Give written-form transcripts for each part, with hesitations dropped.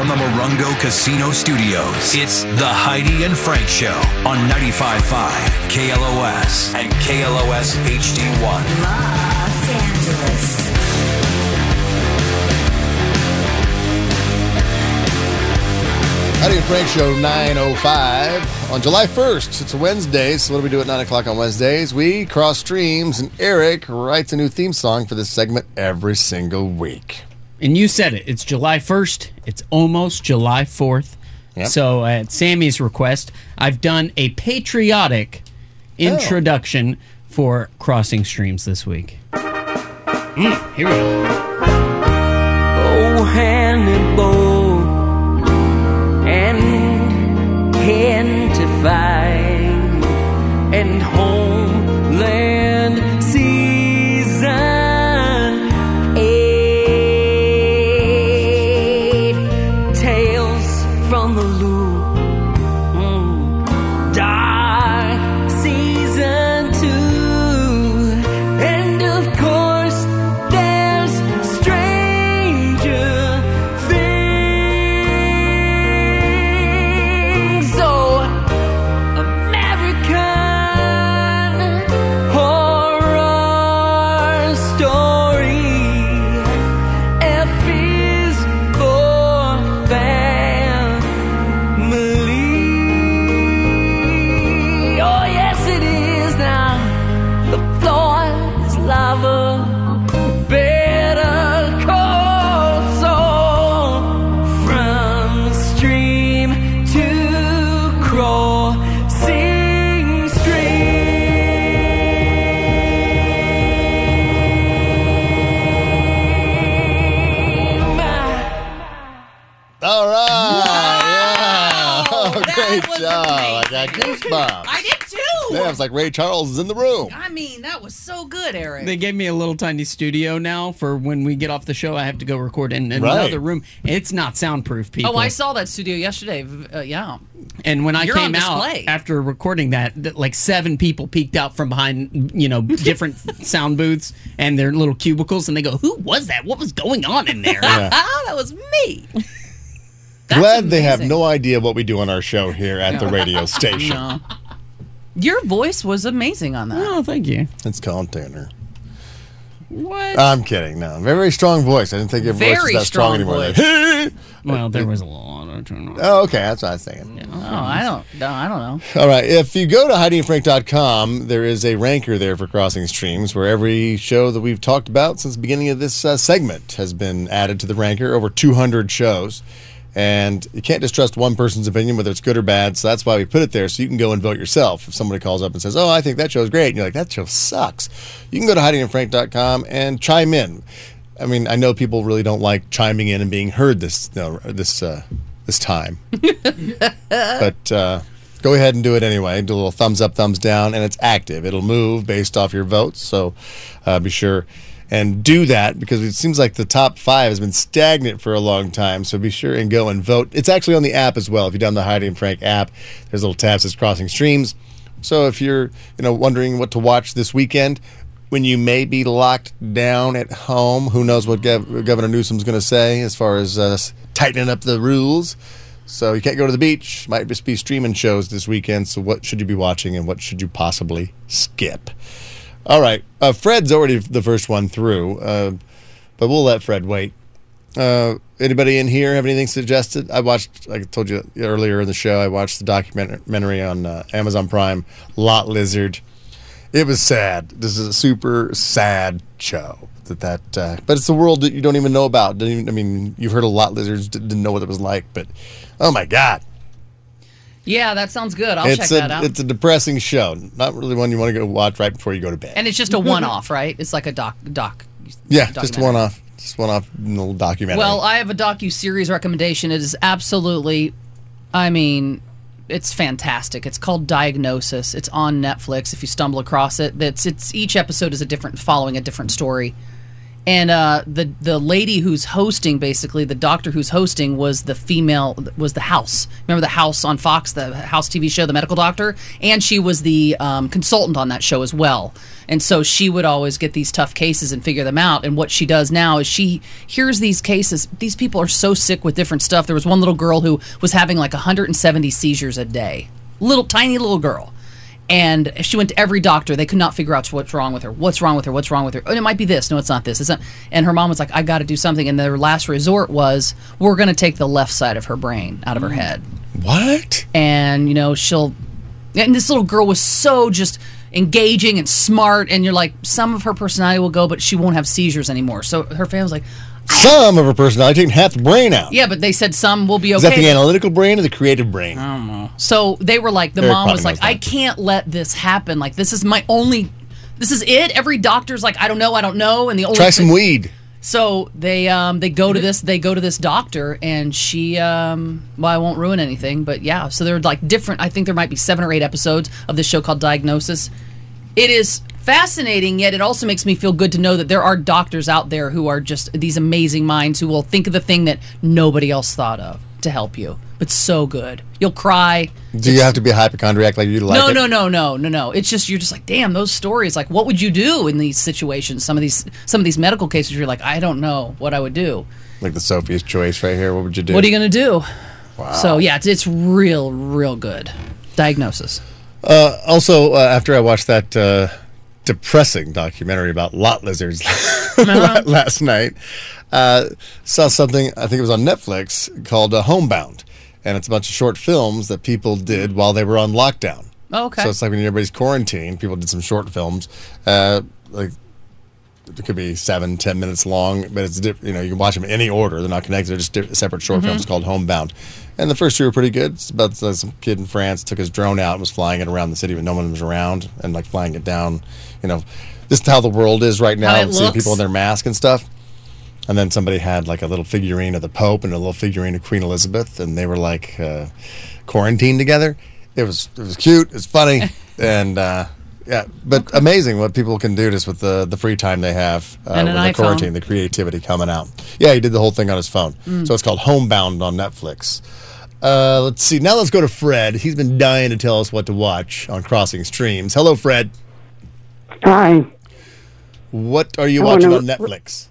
from the Morongo Casino Studios. It's the Heidi and Frank Show on 95.5 KLOS and KLOS HD1. Los Angeles. Heidi and Frank Show 9:05 on July 1st. It's a Wednesday, so what do we do at 9 o'clock on Wednesdays? We cross streams, and Eric writes a new theme song for this segment every single week. And you said it. It's July 1st. It's almost July 4th. Yep. So at Sammy's request, I've done a patriotic introduction for Crossing Streams this week. Here we go. Oh, Hannibal, and hand to fight, and homeland season 8, tales from the loop, dark season 2, and of course there's Stranger Things. So American Horror Story, F is for family. Oh yes it is now. The floor is lava. Better call Saul. From stream to crossing stream. All right. Yeah. Oh, great was job. I amazing. got goosebumps. I did too. Yeah, it's like Ray Charles is in the room. I mean, that was so good, Eric. They gave me a little tiny studio now for when we get off the show. I have to go record in Right. another room. It's not soundproof, people. Oh, I saw that studio yesterday. Yeah. And when I You're on came out display. after recording that, like 7 people peeked out from behind, different sound booths and their little cubicles, and they go, "Who was that? What was going on in there?" That was me. That's Glad they have amazing. no idea what we do on our show here at the radio station. No. Your voice was amazing on that. Oh, thank you. It's Colin Tanner. What? I'm kidding. No, very, very strong voice. I didn't think your voice was Very that strong strong anymore. voice. Well, there was a lot of turn on. Oh, okay. That's what I was saying. I don't know. All right. If you go to HeidiandFrank.com, there is a ranker there for Crossing Streams where every show that we've talked about since the beginning of this segment has been added to the ranker, over 200 shows. And you can't just trust one person's opinion, whether it's good or bad. So that's why we put it there, so you can go and vote yourself. If somebody calls up and says, "Oh, I think that show's great," and you're like, "That show sucks," you can go to HeidiandFrank.com and chime in. I mean, I know people really don't like chiming in and being heard this time, but go ahead and do it anyway. Do a little thumbs up, thumbs down, and it's active. It'll move based off your votes. So be sure and do that, because it seems like the top 5 has been stagnant for a long time. So be sure and go and vote. It's actually on the app as well. If you download the Heidi and Frank app, there's a little tab that says Crossing Streams. So if you're wondering what to watch this weekend, when you may be locked down at home, who knows what Governor Newsom's going to say as far as tightening up the rules. So you can't go to the beach. Might just be streaming shows this weekend. So what should you be watching and what should you possibly skip? All right. Fred's already the first one through, but we'll let Fred wait. Anybody in here have anything suggested? I watched, like I told you earlier in the show, I watched the documentary on Amazon Prime, Lot Lizard. It was sad. This is a super sad show. But it's a world that you don't even know about. You've heard of Lot Lizards, didn't know what it was like, but oh my God. Yeah, that sounds good. I'll check that out. It's a depressing show. Not really one you want to go watch right before you go to bed. And it's just a one-off, right? It's like a doc. Yeah, just one-off. Just one-off little documentary. Well, I have a docu-series recommendation. It is absolutely, it's fantastic. It's called Diagnosis. It's on Netflix if you stumble across it. It's each episode is following a different story. And the lady who's hosting, basically the doctor who's hosting, was the female, was the House. Remember the House on Fox, the House TV show, the medical doctor, and she was the consultant on that show as well. And so she would always get these tough cases and figure them out. And what she does now is she hears these cases. These people are so sick with different stuff. There was one little girl who was having like 170 seizures a day, tiny little girl. And she went to every doctor. They could not figure out what's wrong with her. What's wrong with her? What's wrong with her? And it might be this. No, it's not this. It's not. And her mom was like, I got to do something. And their last resort was, we're going to take the left side of her brain out of her head. What? And, and this little girl was so just engaging and smart. And you're like, some of her personality will go, but she won't have seizures anymore. So her family was like, Some of her personality, taking half the brain out. yeah, but they said some will be okay. Is that the analytical brain or the creative brain? I don't know. So they were like, the Eric mom was probably like, knows I that. can't let this happen. Like, this is it. Every doctor's like, I don't know. And the only Try some weed. So they go to this doctor, and she I won't ruin anything, but yeah. So they're like different. I think there might be 7 or 8 episodes of this show called Diagnosis. It is fascinating, yet it also makes me feel good to know that there are doctors out there who are just these amazing minds who will think of the thing that nobody else thought of to help you. But so good, you'll cry. Do you have to be a hypochondriac like you like it? No. It's just you're just like, damn, those stories. Like, what would you do in these situations? Some of these medical cases, you're like, I don't know what I would do. Like the Sophie's Choice right here. What would you do? What are you gonna do? Wow. So yeah, it's real good. Diagnosis. Also, after I watched that depressing documentary about lot lizards last night, saw something, I think it was on Netflix, called Homebound. And it's a bunch of short films that people did while they were on lockdown. Oh, okay. So it's like when everybody's quarantined, people did some short films. Like it could be 7-10 minutes long, but it's you can watch them in any order. They're not connected. They're just separate short films called Homebound. And the first 2 were pretty good. It's about some kid in France took his drone out and was flying it around the city when no one was around, and like flying it down. This is how the world is right now. How it Seeing looks. people in their mask and stuff. And then somebody had like a little figurine of the Pope and a little figurine of Queen Elizabeth, and they were like quarantined together. It was cute. It's funny, and yeah, but amazing what people can do just with the free time they have And when an they're iPhone. quarantined. The creativity coming out. Yeah, he did the whole thing on his phone. So it's called Homebound on Netflix. Let's see. Now let's go to Fred. He's been dying to tell us what to watch on Crossing Streams. Hello, Fred. Hi. What are you I watching wanna- on Netflix?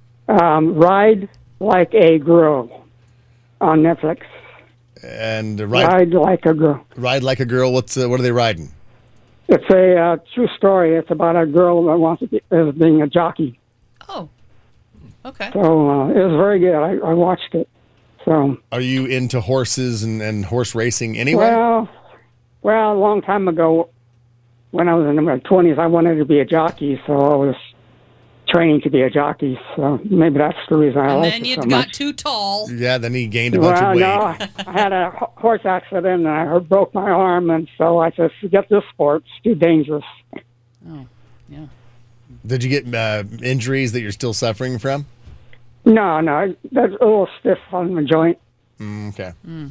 Ride Like a Girl on Netflix. And Ride Like a Girl. Ride Like a Girl. What are they riding? It's a true story. It's about a girl that wants to be as being a jockey. Oh, okay. So it was very good. I watched it. So Are you into horses and horse racing anyway? well, a long time ago, when I was in my 20s, I wanted to be a jockey. So I was training to be a jockey. So maybe that's the reason I And like then it you so got much. too tall. Yeah, then he gained a bunch Well, of weight. no, I had a horse accident and I broke my arm, and so I said, forget this sport. It's too dangerous. Oh, yeah. Did you get injuries that you're still suffering from? No, that's a little stiff on the joint. Okay.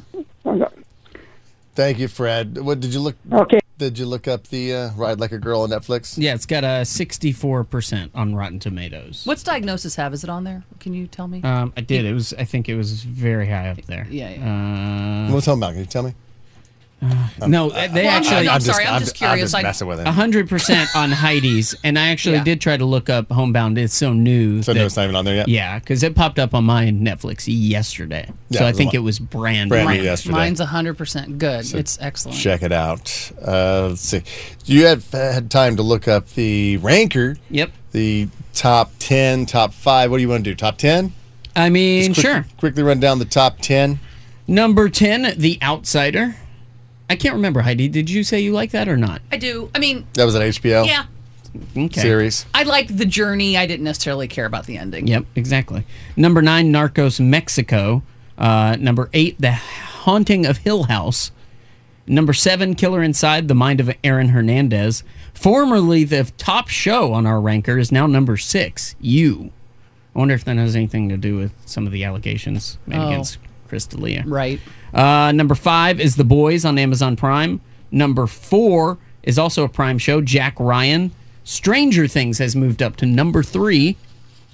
Thank you, Fred. What did you look? Okay. Did you look up the Ride Like a Girl on Netflix? Yeah, it's got a 64% on Rotten Tomatoes. What's Diagnosis have? Is it on there? Can you tell me? I did. I think it was very high up there. Yeah. What's talking about? Can you tell me? No, they Well, actually. I'm sorry, I'm just curious, I'm like- just messing with it. 100% on Heidi's, and I actually Yeah. did try to look up Homebound. It's so new. So that- no, it's not even on there yet. Yeah, because it popped up on my Netflix yesterday. Yeah, So it I was think a it was brand brand new new. yesterday. Mine's 100% good. It's excellent. Check it out. Let's see. You had time to look up the ranker, Yep. the top 10, top 5. What do you want to do? Top 10? I mean, sure. Quickly run down the top 10. Number 10, The Outsider. I can't remember, Heidi. Did you say you like that or not? I do. I mean, That was an HBO yeah. Okay. series. I liked the journey. I didn't necessarily care about the ending. Yep, exactly. Number 9, Narcos Mexico. Number 8, The Haunting of Hill House. Number 7, Killer Inside, The Mind of Aaron Hernandez. Formerly the top show on our ranker is now number 6, You. I wonder if that has anything to do with some of the allegations made against Chris D'Elia. Right. Number 5 is The Boys on Amazon Prime. Number 4 is also a Prime show, Jack Ryan. Stranger Things has moved up to number 3.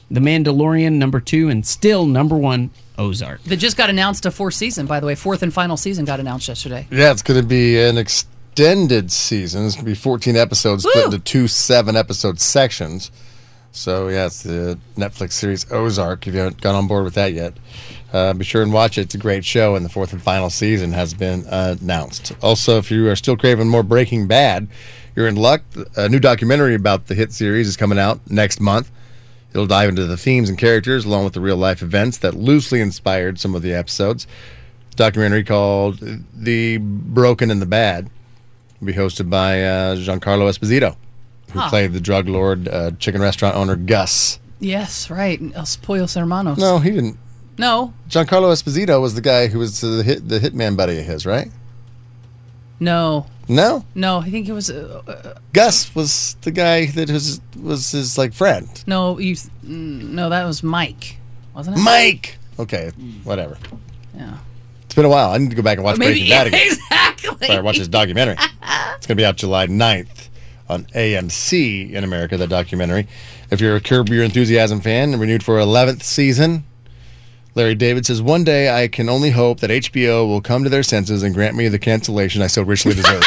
The Mandalorian, number 2, and still number 1, Ozark. That just got announced a 4th season, by the way. 4th and final season got announced yesterday. Yeah, it's going to be an extended season. It's going to be 14 episodes split into 2 7-episode sections. So, yeah, it's the Netflix series Ozark, if you haven't got on board with that yet. Be sure and watch it. It's a great show, and the 4th and final season has been announced. Also, if you are still craving more Breaking Bad, you're in luck. A new documentary about the hit series is coming out next month. It'll dive into the themes and characters along with the real-life events that loosely inspired some of the episodes. The documentary called The Broken and the Bad will be hosted by Giancarlo Esposito, who played the drug lord, chicken restaurant owner Gus. Yes, right. Los Pollos Hermanos. No, he didn't. No. Giancarlo Esposito was the guy who was the hitman buddy of his, right? No. No? No, I think it was... Gus was the guy that was his, like, friend. No, that was Mike, wasn't it? Mike! Okay, whatever. Yeah. It's been a while. I need to go back and watch Breaking Bad again. Exactly. Sorry, watch this documentary. It's going to be out July 9th on AMC in America, that documentary. If you're a Curb Your Enthusiasm fan, renewed for 11th season, Larry David says, one day I can only hope that HBO will come to their senses and grant me the cancellation I so richly deserve.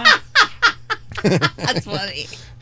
That's funny.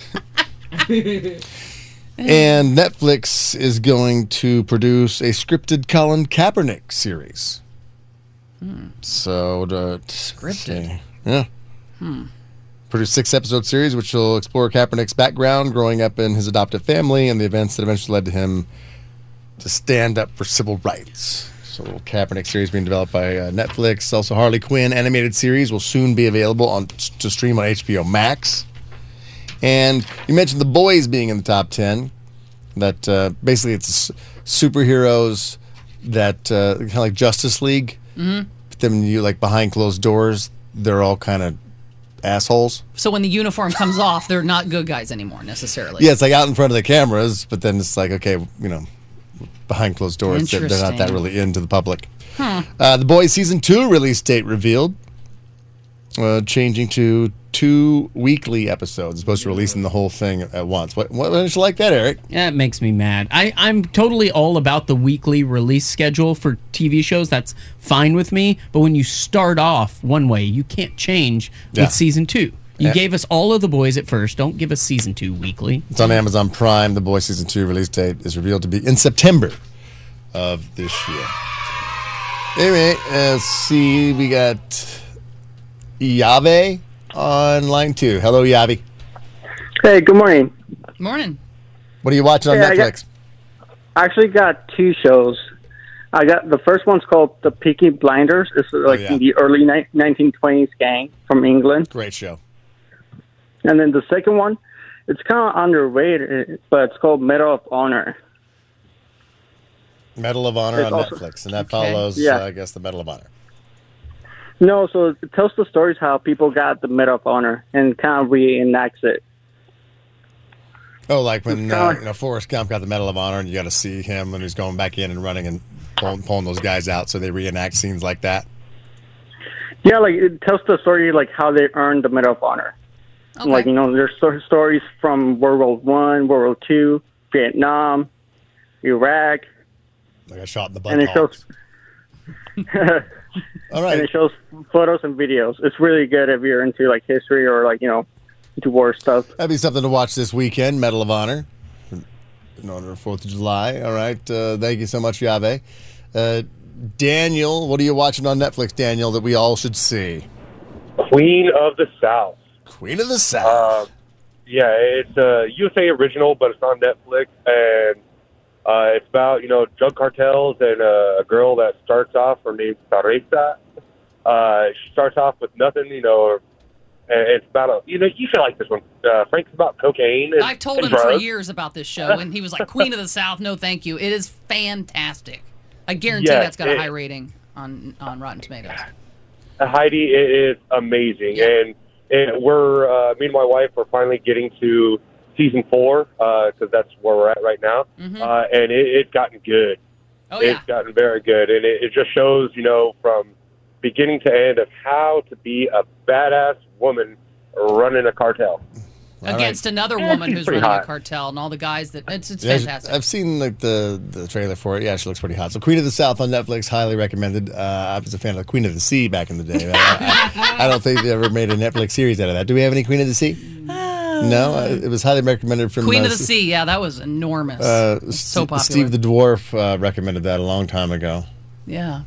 And Netflix is going to produce a scripted Colin Kaepernick series. So, Scripted? Yeah. Produce 6-episode series which will explore Kaepernick's background, growing up in his adoptive family, and the events that eventually led to him to stand up for civil rights. So, a little Kaepernick series being developed by Netflix. Also, Harley Quinn animated series will soon be available to stream on HBO Max. And you mentioned The Boys being in the top 10. That basically it's superheroes that kind of like Justice League. Mm-hmm. But then you like behind closed doors, they're all kind of assholes. So when the uniform comes off, they're not good guys anymore necessarily. Yeah, it's like out in front of the cameras, but then it's like, okay, behind closed doors, they're not that really into the public. The Boys Season 2 release date revealed, changing to 2 weekly episodes, as opposed to releasing the whole thing at once. What don't you like that, Eric? Yeah, it makes me mad. I'm totally all about the weekly release schedule for TV shows. That's fine with me. But when you start off one way, you can't change with Season 2. You gave us all of The Boys at first. Don't give us Season 2 weekly. It's on Amazon Prime. The Boys Season 2 release date is revealed to be in September of this year. Anyway, let's see. We got Yabe on line 2. Hello, Yabe. Hey, good morning. Morning. What are you watching on Netflix? I actually got 2 shows. I got the first one's called The Peaky Blinders. It's in the early 1920s gang from England. Great show. And then the second one, it's kind of underrated, but it's called Medal of Honor. Medal of Honor on Netflix, and that follows, I guess, the Medal of Honor. No, so it tells the stories how people got the Medal of Honor and kind of reenacts it. Oh, like when Forrest Gump got the Medal of Honor, and you got to see him when he's going back in and running and pulling those guys out, so they reenact scenes like that. Yeah, like it tells the story like how they earned the Medal of Honor. Okay. Like there's stories from World War I, World War II, Vietnam, Iraq. I got shot in the butt. And it shows. All right. And it shows photos and videos. It's really good if you're into like history or like into war stuff. That'd be something to watch this weekend. Medal of Honor, in honor of 4th of July. All right. Thank you so much, Yabe. Daniel, what are you watching on Netflix, Daniel, that we all should see? Queen of the South. Queen of the South. Yeah, it's a USA original, but it's on Netflix, and it's about drug cartels and a girl that starts off. Her name's Teresa. She starts off with nothing, and it's about you feel like this one. Frank's about cocaine. I've told him for years about this show, and he was like, "Queen of the South, no, thank you." It is fantastic. I guarantee that's got a high rating on Rotten Tomatoes. Heidi, it is amazing, and we're me and my wife are finally getting to season 4 because that's where we're at right now, and it's gotten good. It's gotten very good, and it just shows from beginning to end of how to be a badass woman running a cartel. against another Yeah, woman she's who's pretty running a hot. cartel and all the guys that it's Yeah, fantastic. I've seen like the trailer for it. Yeah, she looks pretty hot. So Queen of the South on Netflix, highly recommended. I was a fan of the Queen of the Sea back in the day. I don't think they ever made a Netflix series out of that. Do we have any Queen of the Sea? No, it was highly recommended from Queen of the Sea, yeah, that was enormous. So popular. Steve the Dwarf recommended that a long time ago. Yeah.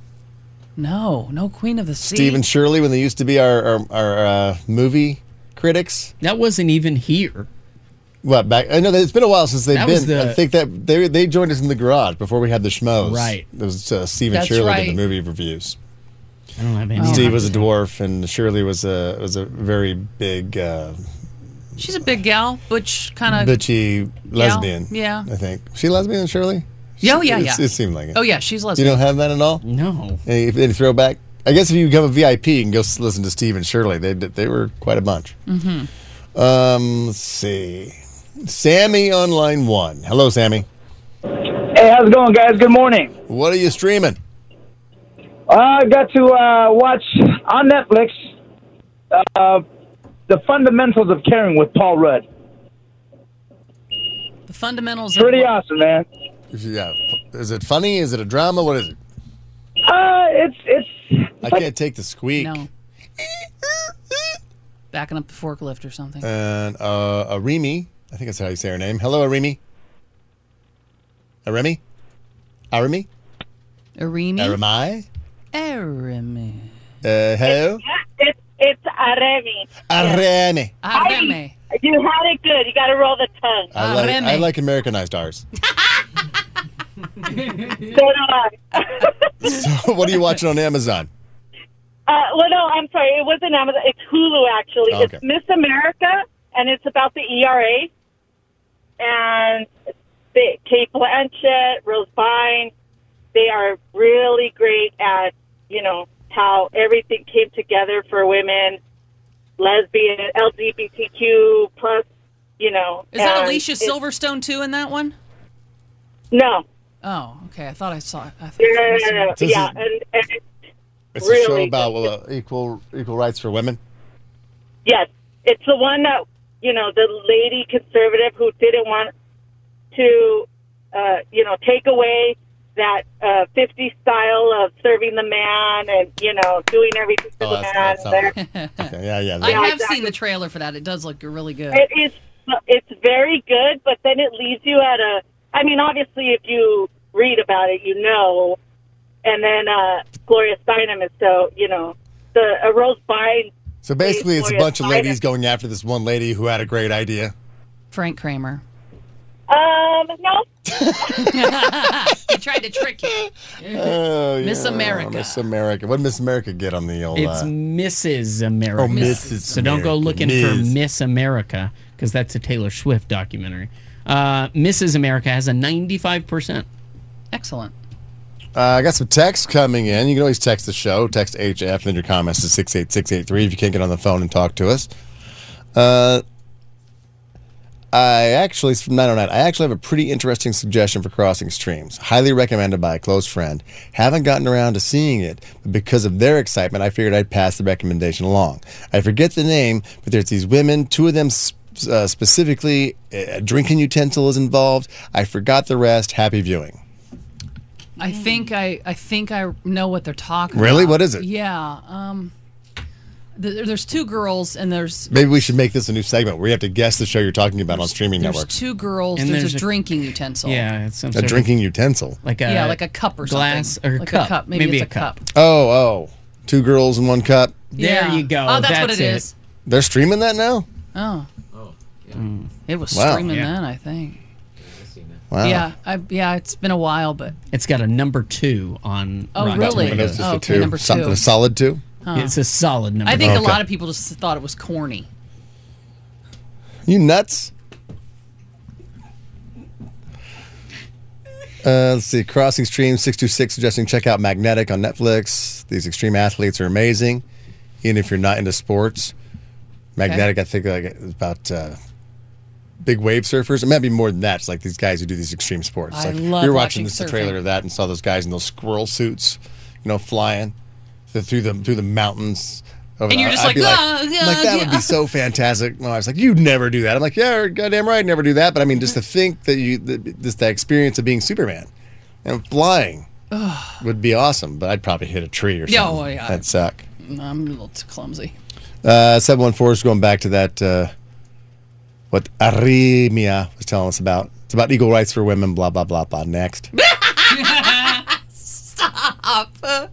No Queen of the Sea. Steve and Shirley, when they used to be our movie critics. That wasn't even here. What back? I know that it's been a while since they've That was been. I think that they joined us in the garage before we had the schmoes. Right. It was Steve and That's Shirley right. did the movie reviews. I don't have any. Steve was a dwarf, and Shirley was a very big She's a big gal, butch kind of. bitchy lesbian. Yeah. I think she lesbian, Shirley. Oh, yeah, It seemed like it. Oh yeah, she's You lesbian. don't have that at all. No. Any throwback? I guess if you become a VIP, you can go listen to Steve and Shirley. They were quite a bunch. Mm-hmm. Let's see. Sammy on line 1. Hello, Sammy. Hey, how's it going, guys? Good morning. What are you streaming? I got to watch on Netflix The Fundamentals of Caring with Paul Rudd. The fundamentals. Pretty of awesome, man. Yeah. Is it funny? Is it a drama? What is it? It's I can't take the squeak. No. Backing up the forklift or something. And Arimi, I think that's how you say her name. Hello, Arimi. Arimi? Arimi? Arimi. Arimai? Arimi. Hello? It's Aremi. Arimi. Arimi. You had it good. You got to roll the tongue. I like Americanized ours. So do I. So, what are you watching on Amazon? Well, no, I'm sorry. It wasn't Amazon. It's Hulu, actually. Oh, okay. It's Miss America, and it's about the ERA. And Kate Blanchett, Rose Byrne, they are really great at, how everything came together for women, lesbian, LGBTQ plus, Is that Alicia it's- Silverstone too in that one? No. Oh, okay. I thought I saw it. I thought No. This Yeah, is- and It's really a show about equal rights for women. yes, it's the one that the lady conservative who didn't want to, take away that 50 style of serving the man and doing everything for the man. That sounds- okay, yeah. I have exactly. seen the trailer for that. It does look really good. It's very good, but then it leaves you at a. I mean, obviously, if you read about it, And then Gloria Steinem is the Rose Byrne. So basically, it's a Gloria bunch of Steinem. ladies going after this one lady who had a great idea. Frank Kramer. No. He tried to trick you. Oh, Miss yeah, America. Miss America. What did Miss America get on the old? It's Mrs. America. Oh, Mrs. So don't go America. looking for Ms. Miss America because that's a Taylor Swift documentary. Mrs. America has a 95%. Excellent. I got some texts coming in. You can always text the show. Text HF and then your comments to 68683 if you can't get on the phone and talk to us. It's from 909. I actually have a pretty interesting suggestion for Crossing Streams. Highly recommended by a close friend. Haven't gotten around to seeing it, but because of their excitement, I figured I'd pass the recommendation along. I forget the name, but there's these women, two of them specifically, a drinking utensil is involved. I forgot the rest. Happy viewing. I think I know what they're talking about. Really? What is it? Yeah. There's two girls and there's Maybe we should make this a new segment where you have to guess the show you're talking about on streaming there's networks. two girls. And There's there's a a- drinking utensil. Yeah, it's some A sort of- drinking utensil. like Yeah, like a cup or glass something. or like cup. a cup. Maybe it's a cup. Oh. Two girls in one cup. There Yeah. you go. Oh, that's what it is. They're streaming that now? Oh. It was Wow. streaming Yeah. then, I think. Wow. Yeah, it's been a while, but It's got a number 2 on. Oh, Rotten really? What Tomatoes. is this, Oh, a okay, two? number Something two. a solid two? It's a solid number. I think a Okay. lot of people just thought it was corny. You nuts? Let's see. Crossing Stream 626 suggesting check out Magnetic on Netflix. These extreme athletes are amazing, even if you're not into sports. Magnetic, I think, it's about big wave surfers. It might be more than that. It's like these guys who do these extreme sports. I Like, love we were watching watching the surfing. trailer of that and saw those guys in those squirrel suits, flying through the mountains Over And you're just I'd like, be "Ah, yeah, I'm like, that would yeah." be so fantastic. My wife's like, you'd never do that. I'm like, yeah, you're goddamn right, never do that. But I mean, just to think that that experience of being Superman and flying would be awesome. But I'd probably hit a tree or something. Yeah, well, yeah. That'd suck. I'm a little too clumsy. 714 is going back to that, what Arimia was telling us about. It's about equal rights for women, blah, blah, blah, blah. Next. Stop.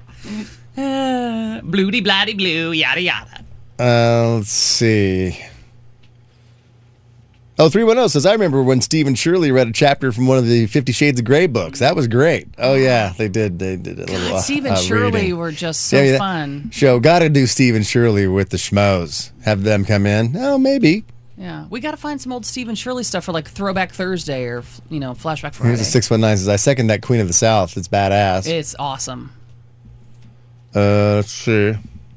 Bloody bloody blue, yada yada. Let's see. Oh, 310 says, I remember when Steve and Shirley read a chapter from one of the 50 Shades of Grey books. That was great. Oh, yeah, they did. They did a little Steve and Shirley reading. were just so fun. Show, got to do Steve and Shirley with the schmoes. Have them come in. Oh, maybe. Yeah, we got to find some old Steve and Shirley stuff for like Throwback Thursday or, Flashback Friday. Here's a 619 says, I second that Queen of the South. It's badass. It's awesome. Let's see.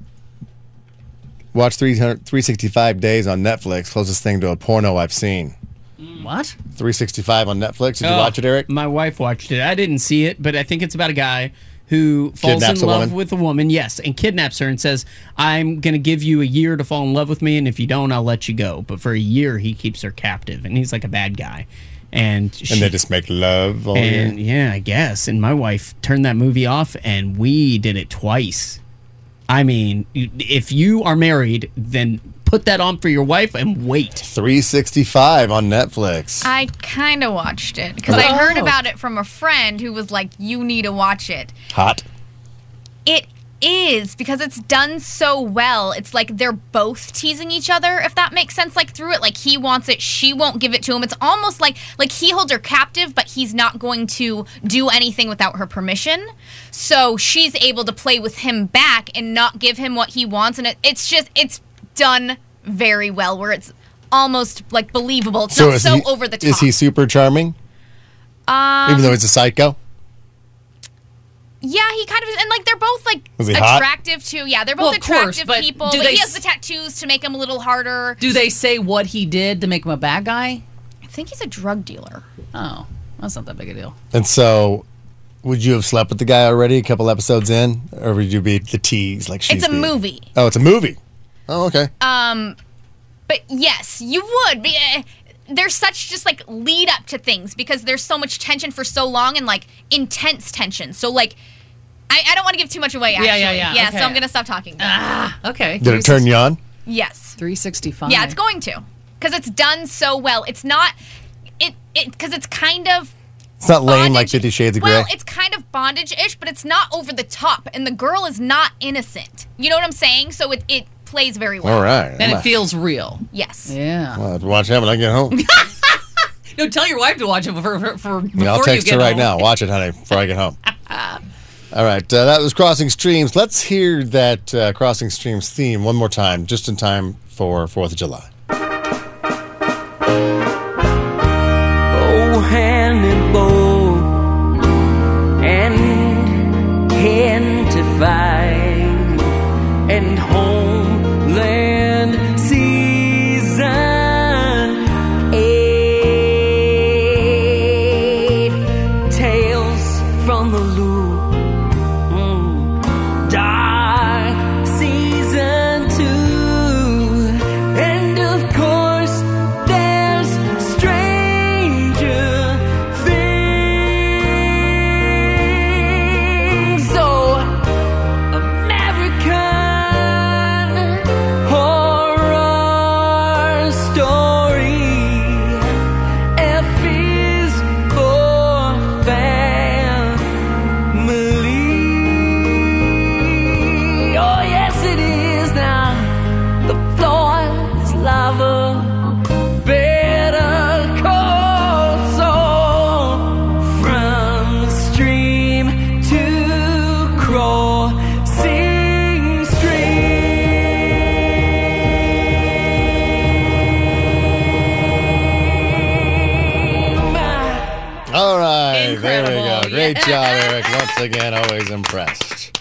Watch 365 Days on Netflix. Closest thing to a porno I've seen. What? 365 on Netflix. Did you watch it, Eric? My wife watched it. I didn't see it, but I think it's about a guy who falls Kidnaps in a love woman? with a woman, yes, and kidnaps her and says, I'm going to give you a year to fall in love with me, and if you don't, I'll let you go. But for a year, he keeps her captive, and he's like a bad guy. And they just make love all year? Yeah, I guess. And my wife turned that movie off, and we did it twice. I mean, if you are married, then put that on for your wife and wait. 365 on Netflix. I kind of watched it because I heard about it from a friend who was like, you need to watch it. Hot. It is, because it's done so well. It's like they're both teasing each other, if that makes sense, like through it. Like he wants it, she won't give it to him. It's almost like he holds her captive, but he's not going to do anything without her permission. So she's able to play with him back and not give him what he wants. And it's done very well, where it's almost like believable. It's not so over the top. Is he super charming? Even though he's a psycho? Yeah, he kind of is. And like they're both like Was he hot? attractive too. Yeah, they're both Well, of course, attractive but people. do Like, they he has the tattoos to make him a little harder. Do they say what he did to make him a bad guy? I think he's a drug dealer. Oh, that's not that big a deal. And so, would you have slept with the guy already a couple episodes in? Or would you be the tease? Like she's It's a movie. Oh, it's a movie. Oh, okay. But yes, you would. There's such just like lead up to things because there's so much tension for so long and like intense tension. So like, I don't want to give too much away. Actually. Yeah. Yeah, Okay. so I'm gonna stop talking. Okay. Did it turn you on? Yes. 365. Yeah, it's going to, because it's done so well. It's not because it's kind of. It's not lame like 50 Shades of Grey. Well, it's kind of bondage-ish, but it's not over the top, and the girl is not innocent. You know what I'm saying? So it plays very well. All right. And it feels real. Yes. Yeah. I'll have to watch that when I get home. No, tell your wife to watch it for before I'll text you get her right home. now. Watch it, honey, before I get home. All right. That was Crossing Streams. Let's hear that Crossing Streams theme one more time, just in time for 4th of July. Oh, Hannibal and hand to fight and Homeland Season 8 Tales from the Loop Dark Season 2 and of course there's Stranger Things. Oh, American Horror Story. F is for family. Oh, yes, it is now. The floor is lava. Better call Saul. From stream to crossing stream. All right. There we Incredible. go. Great job, Eric. Once again, always impressed.